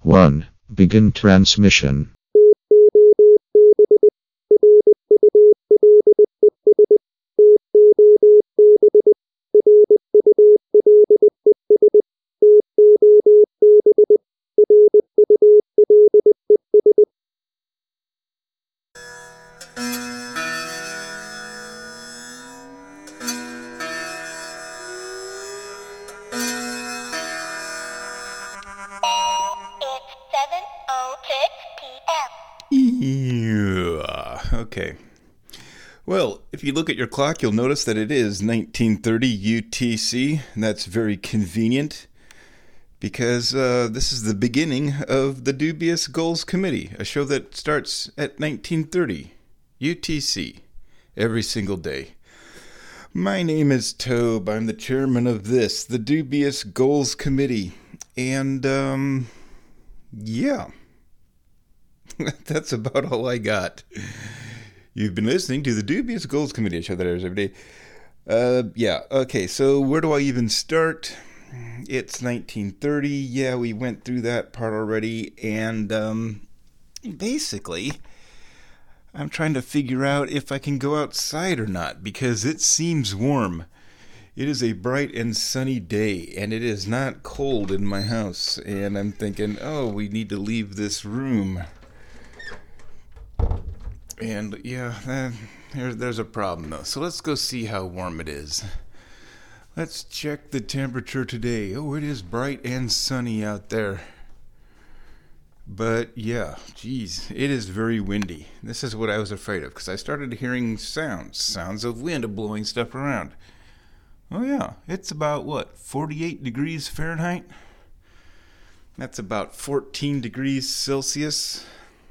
1. Begin transmission. Yeah, okay. Well, if you look at your clock, you'll notice that it is 1930 UTC, and that's very convenient because this is the beginning of the Dubious Goals Committee, a show that starts at 1930 UTC every single day. My name is Tobe. I'm the chairman of the Dubious Goals Committee, and yeah. That's about all I got. You've been listening to the Dubious Goals Committee, a show that airs every day. Yeah, okay, so where do I even start? It's 1930. Yeah, we went through that part already. And basically, I'm trying to figure out if I can go outside or not, because it seems warm. It is a bright and sunny day, and it is not cold in my house. And I'm thinking, oh, we need to leave this room. And yeah, there's a problem though. So let's go see how warm it is. Let's check the temperature today. Oh, it is bright and sunny out there. But yeah, geez, it is very windy. This is what I was afraid of, because I started hearing sounds of wind blowing stuff around. Oh yeah, it's about 48 degrees Fahrenheit? That's about 14 degrees Celsius.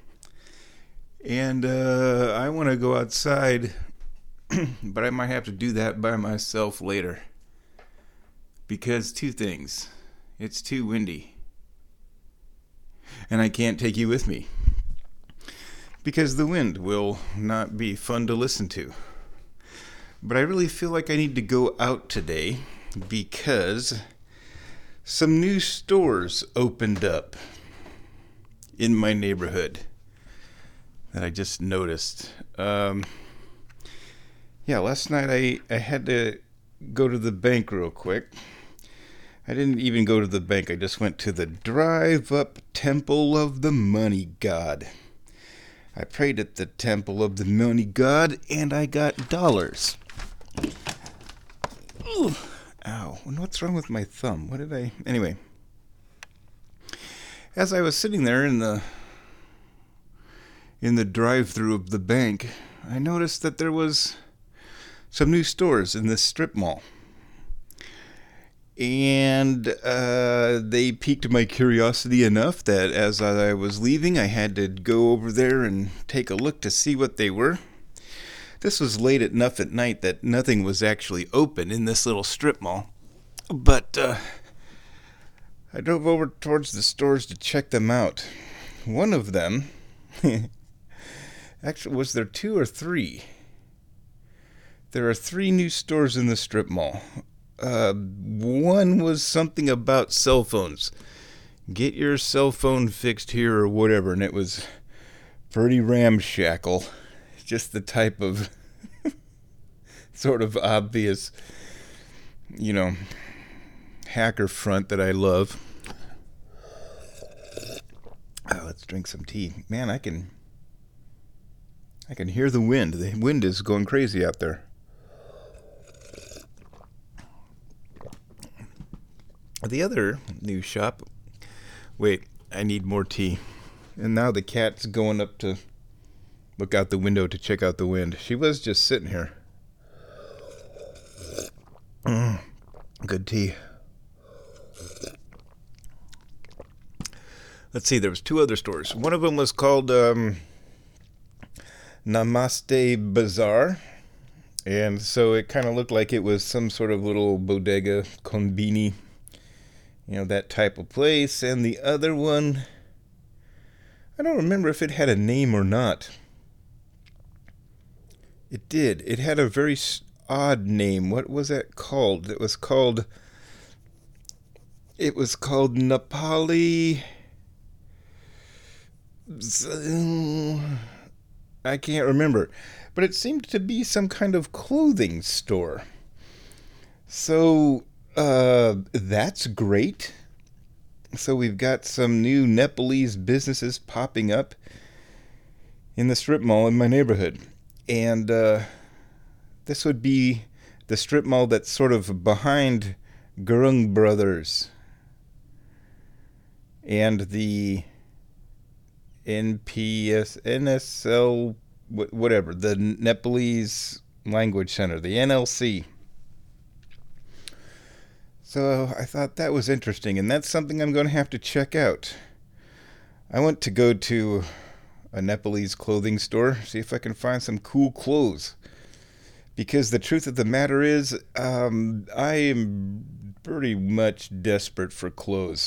And I want to go outside, but I might have to do that by myself later. Because two things. It's too windy. And I can't take you with me. Because the wind will not be fun to listen to. But I really feel like I need to go out today because some new stores opened up in my neighborhood that I just noticed. Yeah, last night I had to go to the bank real quick. I didn't even go to the bank. I just went to the Drive-Up Temple of the Money God. I prayed at the Temple of the Money God, and I got dollars. Ooh, ow. What's wrong with my thumb? Anyway. As I was sitting there in the drive-thru of the bank, I noticed that there was some new stores in this strip mall. And they piqued my curiosity enough that as I was leaving, I had to go over there and take a look to see what they were. This was late enough at night that nothing was actually open in this little strip mall. But I drove over towards the stores to check them out. One of them... Actually, was there 2 or 3? There are 3 new stores in the strip mall. One was something about cell phones. Get your cell phone fixed here or whatever, and it was pretty ramshackle. Just the type of sort of obvious, hacker front that I love. Let's drink some tea. Man, I can hear the wind. The wind is going crazy out there. The other new shop... Wait, I need more tea. And now the cat's going up to look out the window to check out the wind. She was just sitting here. Good tea. Let's see, there was 2 other stores. One of them was called... Namaste Bazaar, and so it kind of looked like it was some sort of little bodega, konbini, that type of place. And the other one, I don't remember if it had a name or not. It did. It had a very odd name. What was that called? It was called Nepali I can't remember. But it seemed to be some kind of clothing store. So, that's great. So we've got some new Nepalese businesses popping up in the strip mall in my neighborhood. And this would be the strip mall that's sort of behind Gurung Brothers and the NSL, whatever, the Nepalese Language Center, the NLC. So I thought that was interesting, and that's something I'm going to have to check out. I want to go to a Nepalese clothing store, see if I can find some cool clothes. Because the truth of the matter is, I am pretty much desperate for clothes.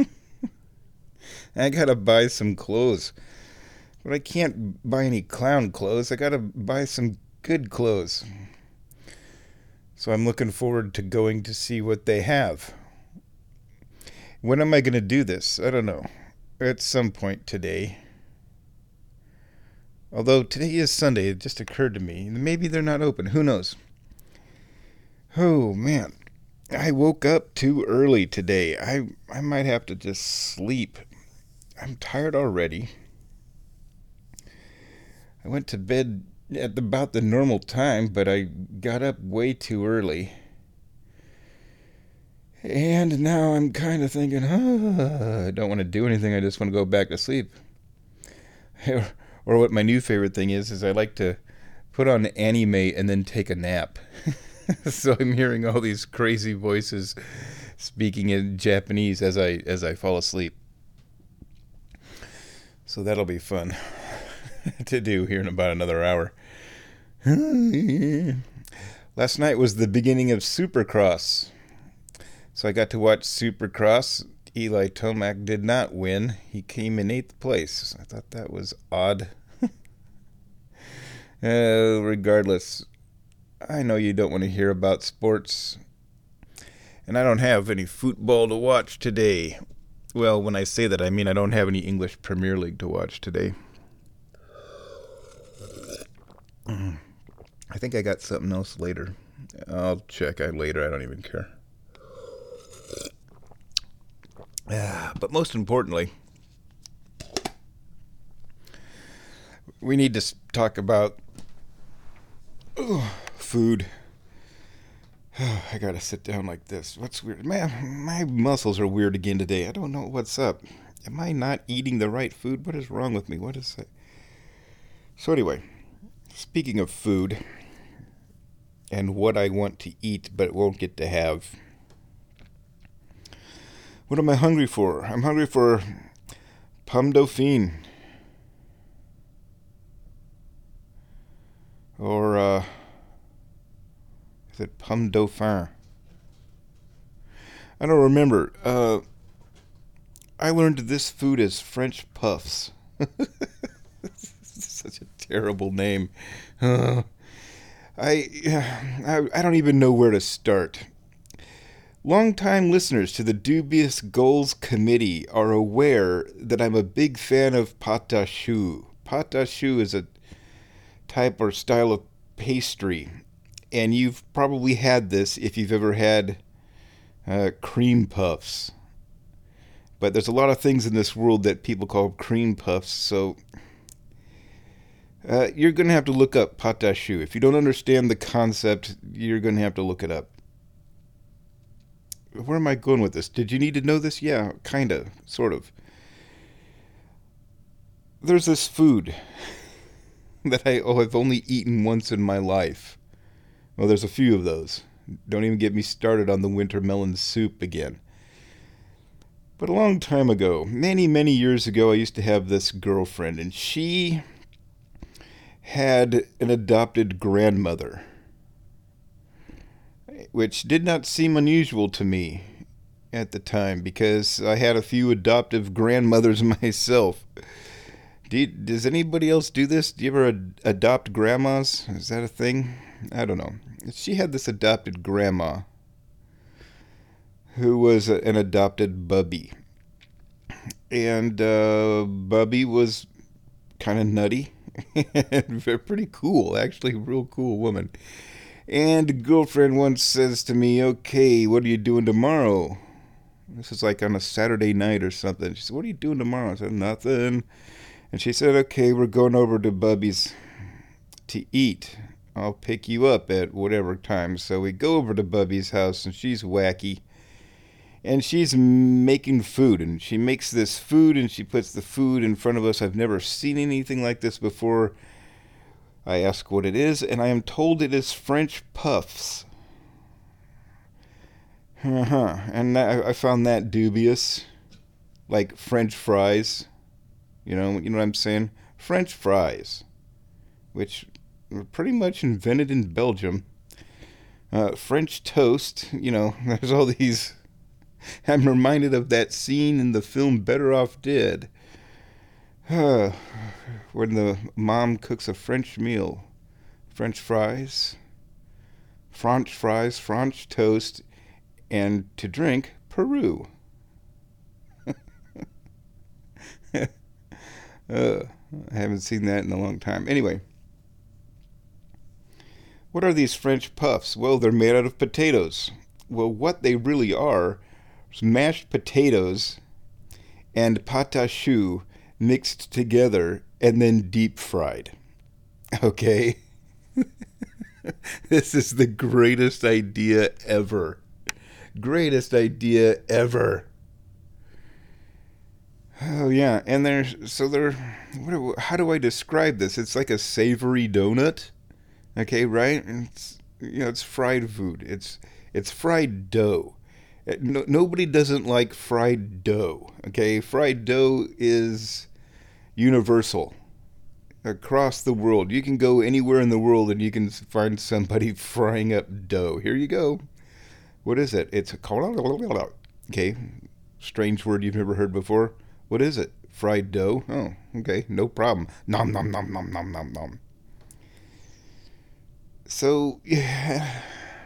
I gotta buy some clothes. But I can't buy any clown clothes. I gotta buy some good clothes. So I'm looking forward to going to see what they have. When am I gonna do this? I don't know. At some point today. Although today is Sunday, it just occurred to me. Maybe they're not open. Who knows? Oh, man. I woke up too early today. I might have to just sleep. I'm tired already. I went to bed at about the normal time, but I got up way too early. And now I'm kind of thinking, I don't want to do anything. I just want to go back to sleep. Or what my new favorite thing is I like to put on anime and then take a nap. So I'm hearing all these crazy voices speaking in Japanese as I fall asleep. So that'll be fun to do here in about another hour. Last night was the beginning of Supercross. So I got to watch Supercross. Eli Tomac did not win. He came in 8th place. I thought that was odd. Regardless, I know you don't want to hear about sports. And I don't have any football to watch today. Well, when I say that, I mean I don't have any English Premier League to watch today. I think I got something else later. I'll check out later. I don't even care. But most importantly, we need to talk about food. I gotta sit down like this. What's weird? Man, my muscles are weird again today. I don't know what's up. Am I not eating the right food? What is wrong with me? What is it? So anyway, speaking of food and what I want to eat but won't get to have. What am I hungry for? I'm hungry for pomme dauphine. Or, is it pomme dauphin? I don't remember. I learned this food as French puffs. Such a terrible name. I don't even know where to start. Longtime listeners to the Dubious Goals Committee are aware that I'm a big fan of pâte à choux. Pâte à choux is a type or style of pastry, and you've probably had this if you've ever had cream puffs. But there's a lot of things in this world that people call cream puffs, so you're going to have to look up pâte à choux. If you don't understand the concept, you're going to have to look it up. Where am I going with this? Did you need to know this? Yeah, kind of, sort of. There's this food that I've only eaten once in my life. Well, there's a few of those. Don't even get me started on the winter melon soup again. But a long time ago, many, many years ago, I used to have this girlfriend, and she had an adopted grandmother, which did not seem unusual to me at the time because I had a few adoptive grandmothers myself. Does anybody else do this? Do you ever adopt grandmas? Is that a thing? I don't know. She had this adopted grandma who was an adopted bubby. And Bubby was kind of nutty and pretty cool, actually, real cool woman. And the girlfriend once says to me, "Okay, what are you doing tomorrow?" This is like on a Saturday night or something. She said, "What are you doing tomorrow?" I said, "Nothing." And she said, "Okay, we're going over to Bubby's to eat. I'll pick you up at whatever time." So we go over to Bubby's house, and she's wacky. And she's making food, and she makes this food, and she puts the food in front of us. I've never seen anything like this before. I ask what it is, and I am told it is French puffs. And I found that dubious. Like French fries. You know what I'm saying? French fries, which were pretty much invented in Belgium. French toast, there's all these. I'm reminded of that scene in the film Better Off Dead, when the mom cooks a French meal. French fries, French toast, and to drink, Peru. I haven't seen that in a long time. Anyway, what are these French puffs? Well, they're made out of potatoes. Well, what they really are is mashed potatoes and patachoux mixed together and then deep fried. Okay? This is the greatest idea ever. Greatest idea ever. Oh yeah, and how do I describe this? It's like a savory donut. Okay, right? It's fried food. It's fried dough. Nobody doesn't like fried dough. Okay, fried dough is universal across the world. You can go anywhere in the world and you can find somebody frying up dough. Here you go. What is it? It's okay. Strange word you've never heard before. What is it? Fried dough? Oh, okay, no problem. Nom nom nom nom nom nom nom. So, yeah,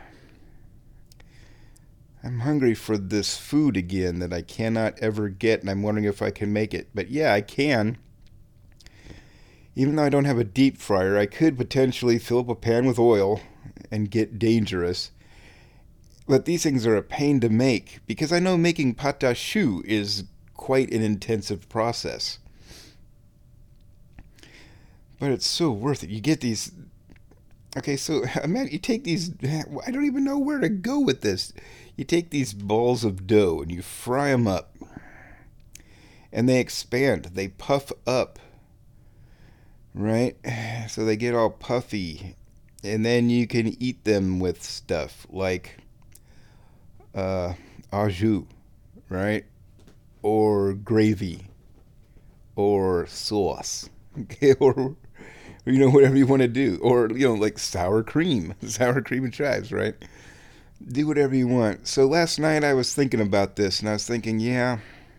I'm hungry for this food again that I cannot ever get, and I'm wondering if I can make it. But yeah, I can. Even though I don't have a deep fryer, I could potentially fill up a pan with oil and get dangerous. But these things are a pain to make, because I know making patachoux is quite an intensive process. But it's so worth it. You get these. Okay, so man, you take these. I don't even know where to go with this. You take these balls of dough and you fry them up, and they expand. They puff up, right? So they get all puffy, and then you can eat them with stuff like au jus, right? Or gravy, or sauce, okay, or whatever you want to do, or like sour cream and chives, right? Do whatever you want. So last night I was thinking about this, and I was thinking, yeah,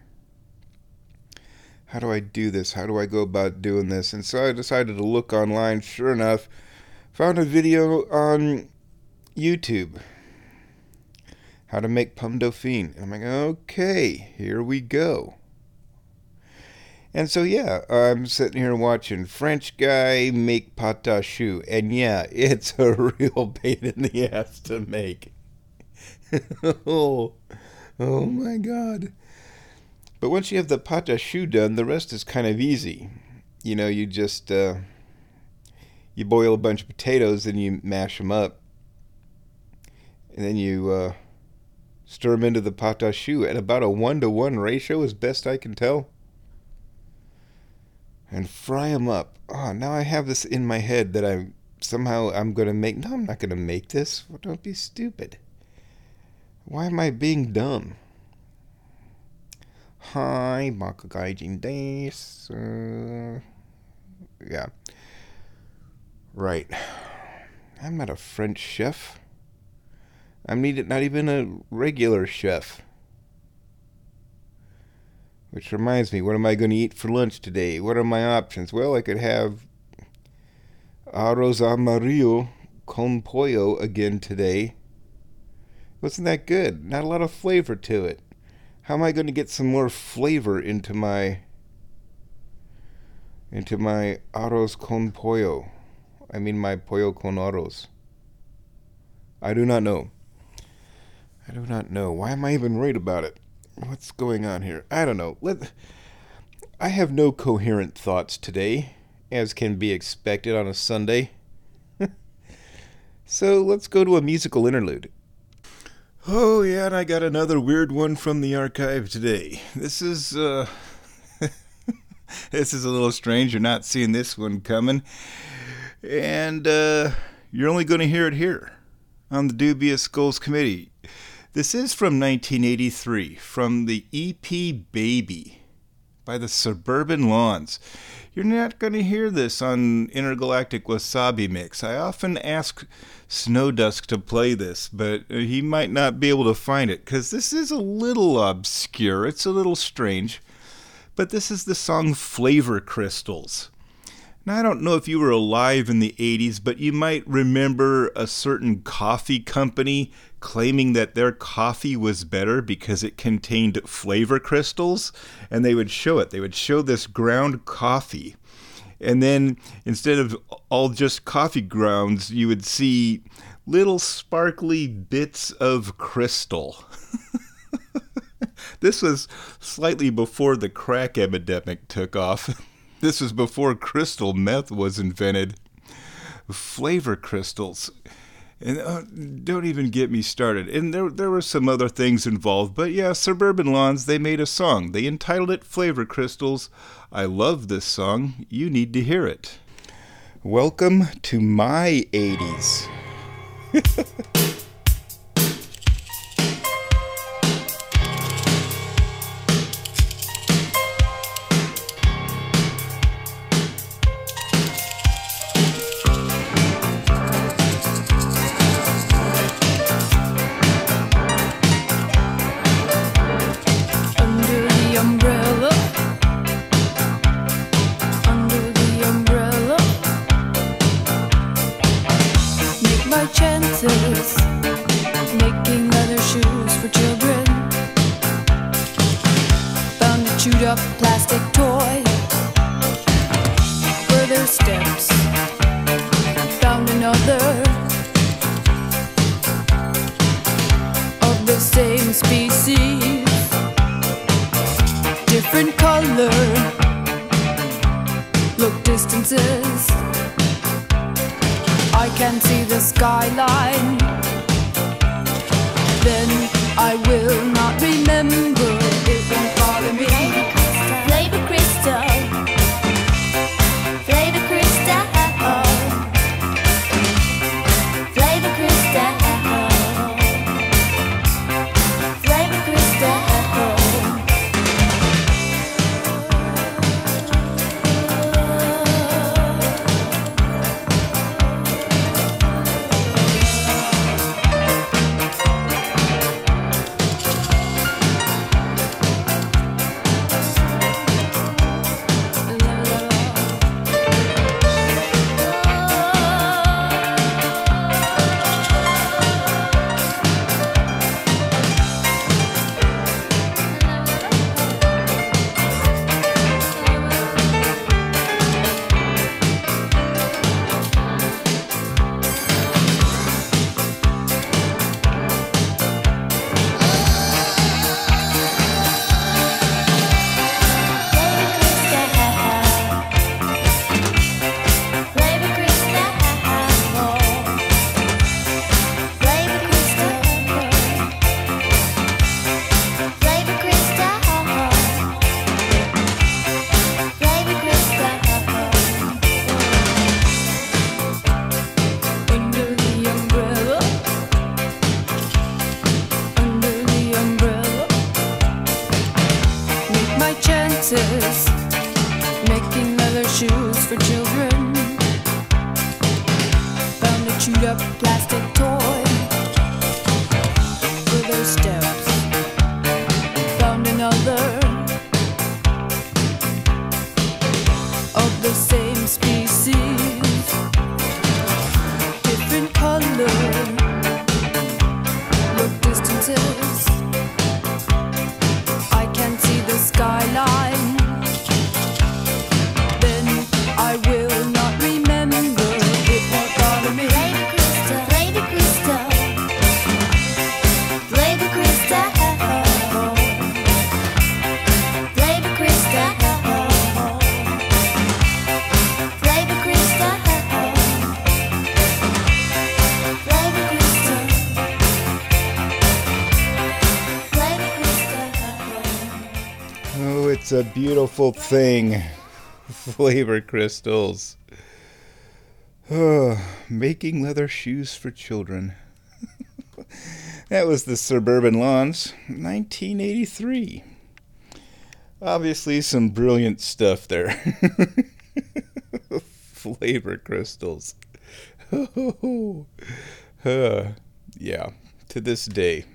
how do I do this? How do I go about doing this? And so I decided to look online. Sure enough, found a video on YouTube, how to make pomme dauphine. And I'm like, okay, here we go. And so yeah, I'm sitting here watching French guy make patachoux, and yeah, it's a real pain in the ass to make. oh, oh my God! But once you have the patachoux done, the rest is kind of easy. You just you boil a bunch of potatoes, and you mash them up, and then you stir them into the patachoux at about a 1-to-1 ratio, as best I can tell. And fry them up. Oh, now I have this in my head that I'm going to make. No, I'm not going to make this. Well, don't be stupid. Why am I being dumb? Hi, Marco Gaijin desu. Yeah. Right. I'm not a French chef. I'm not even a regular chef. Which reminds me, what am I going to eat for lunch today? What are my options? Well, I could have arroz amarillo con pollo again today. Wasn't that good? Not a lot of flavor to it. How am I going to get some more flavor into my arroz con pollo? I mean my pollo con arroz. I do not know. Why am I even worried about it? What's going on here? I don't know. I have no coherent thoughts today, as can be expected on a Sunday. So let's go to a musical interlude. Oh yeah, and I got another weird one from the archive today. This is this is a little strange. You're not seeing this one coming. And you're only going to hear it here on the Dubious Skulls Committee. This is from 1983, from the EP Baby by the Suburban Lawns. You're not going to hear this on Intergalactic Wasabi Mix. I often ask Snowdusk to play this, but he might not be able to find it, because this is a little obscure. It's a little strange. But this is the song Flavor Crystals. Now, I don't know if you were alive in the 80s, but you might remember a certain coffee company claiming that their coffee was better because it contained flavor crystals, and they would show it. They would show this ground coffee, and then instead of all just coffee grounds, you would see little sparkly bits of crystal. This was slightly before the crack epidemic took off. This was before crystal meth was invented. Flavor crystals. And don't even get me started. And there were some other things involved. But yeah, Suburban Lawns, they made a song. They entitled it Flavor Crystals. I love this song. You need to hear it. Welcome to my 80s. Making leather shoes for children. Found a chewed up plastic toy. Further steps. Found another of the same species. Different color. Look distances. I can see the skyline. Then I will not remember. It won't bother me. Flavor crystal. Flavor crystal. Flavor crystal. Flavor crystal. Making leather shoes for children. Found a chewed up plastic toy. Further steps. Found another of the same species. Different color. Look distances. a beautiful thing. Flavor Crystals. Making leather shoes for children. That was the Suburban Lawns, 1983. Obviously some brilliant stuff there. Flavor Crystals. Yeah, to this day.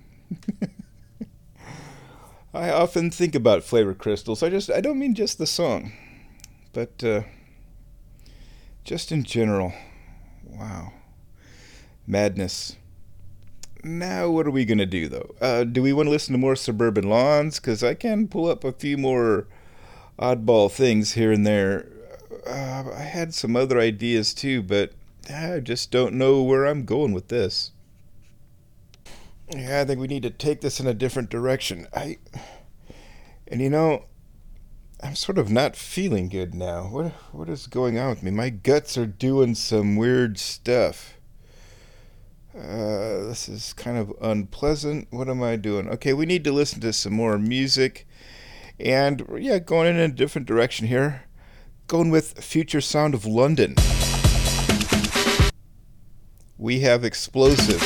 I often think about Flavor Crystals. I don't mean just the song, but just in general. Wow. Madness. Now, what are we going to do, though? Do we want to listen to more Suburban Lawns? Because I can pull up a few more oddball things here and there. I had some other ideas, too, but I just don't know where I'm going with this. Yeah, I think we need to take this in a different direction. And you know, I'm sort of not feeling good now. What is going on with me? My guts are doing some weird stuff. This is kind of unpleasant. What am I doing? Okay, we need to listen to some more music. And yeah, going in a different direction here. Going with Future Sound of London. We have Explosive.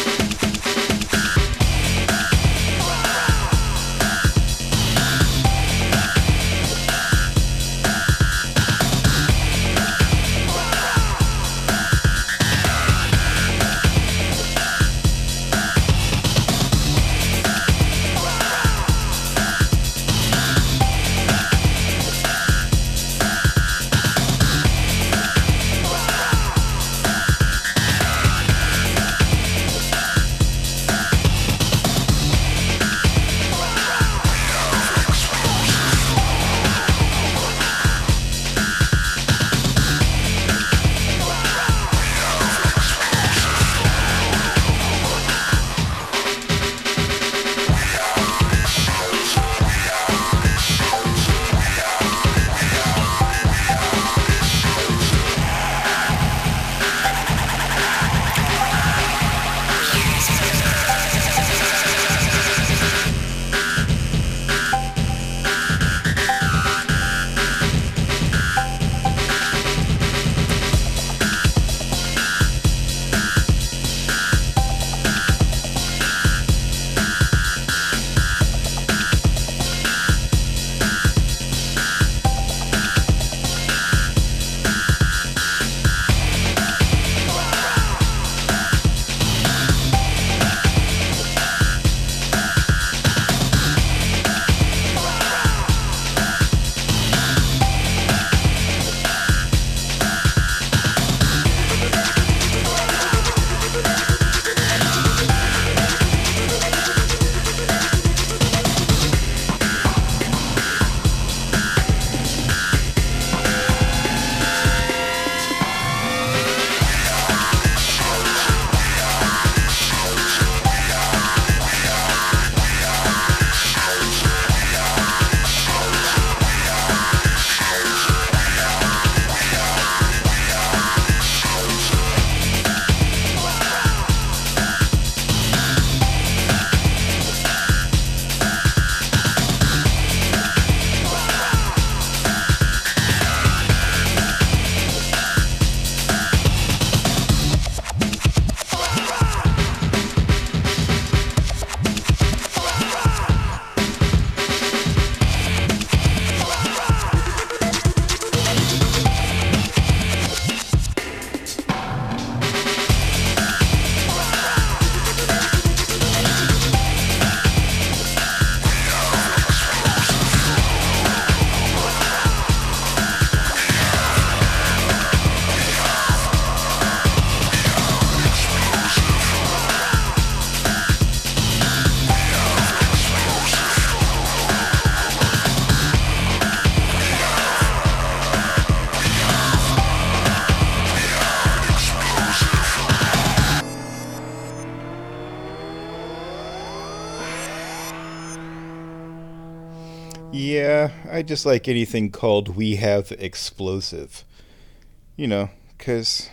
Yeah, I just like anything called We Have Explosive. You know, because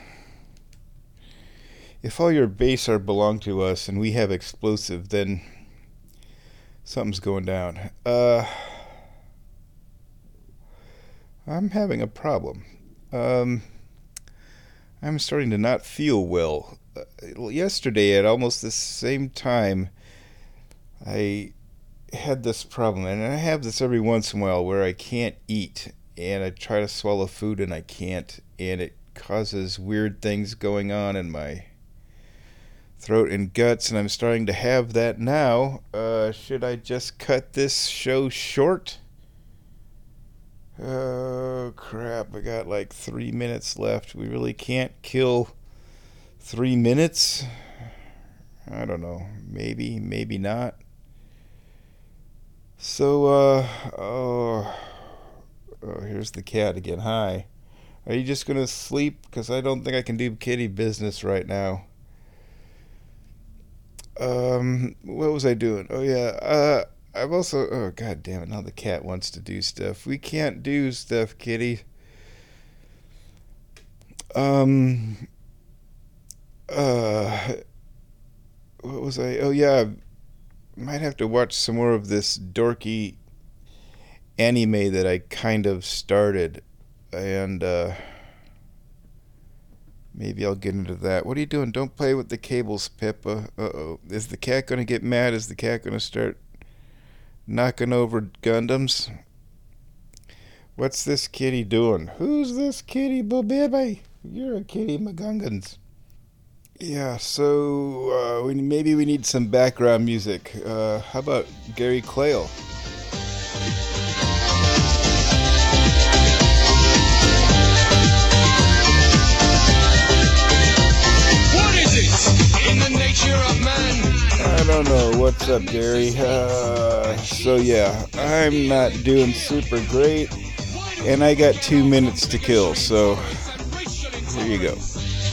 if all your bass are belong to us and we have explosive, then something's going down. I'm having a problem. I'm starting to not feel well. Yesterday at almost the same time, I had this problem, and I have this every once in a while where I can't eat, and I try to swallow food and I can't, and it causes weird things going on in my throat and guts, and I'm starting to have that now. Should I just cut this show short? Oh crap, I got like 3 minutes left. We really can't kill 3 minutes? I don't know. Maybe not. So, here's the cat again. Hi. Are you just gonna sleep? Because I don't think I can do kitty business right now. What was I doing? Oh yeah, I've also, oh god damn it, now the cat wants to do stuff. We can't do stuff, kitty. What was I, oh yeah, I might have to watch some more of this dorky anime that I kind of started, and maybe I'll get into that. What are you doing? Don't play with the cables, Pippa. Uh-oh. Is the cat going to get mad? Is the cat going to start knocking over Gundams? What's this kitty doing? Who's this kitty, baby? You're a kitty, McGungans. Yeah, so maybe we need some background music. How about Gary Clayle? What is it in the nature of man? I don't know. What's up, Gary? So yeah, I'm not doing super great, and I got 2 minutes to kill, so here you go.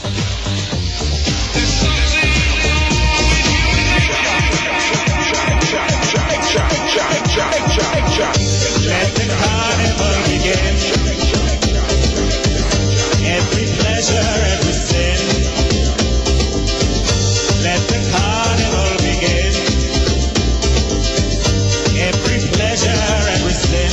Let the carnival begin. Every pleasure, every sin. Let the carnival begin. Every pleasure, every sin.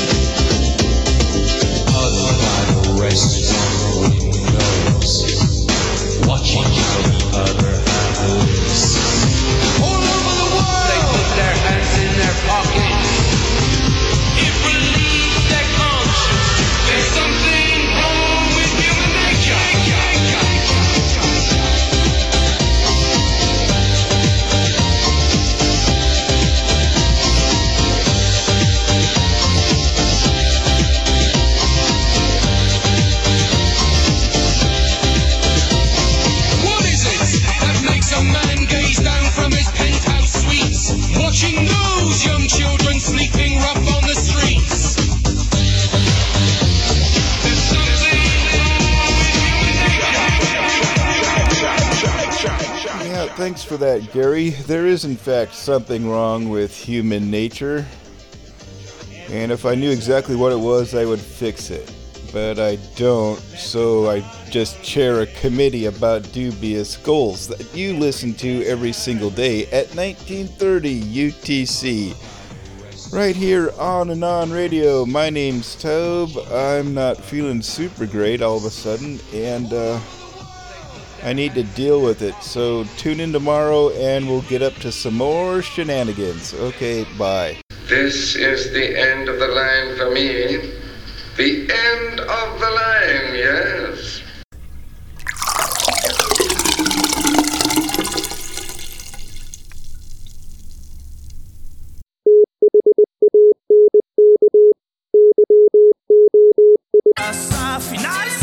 Other rest on windows, watching from other angles. All over the world, they put their hands in their pockets. It relieves their conscience. There's something wrong with human nature. What is it that makes a man gaze down from his penthouse suites, watching those young children sleeping rough on the streets? There's something Yeah, thanks for that, Gary. There is, in fact, something wrong with human nature. And if I knew exactly what it was, I would fix it. But I don't, so I just chair a committee about dubious goals that you listen to every single day at 1930 UTC. Right here on and on radio. My name's Tobe. I'm not feeling super great all of a sudden, and I need to deal with it. So tune in tomorrow and we'll get up to some more shenanigans. Okay, bye. This is the end of the line for me. The end of the line, yes.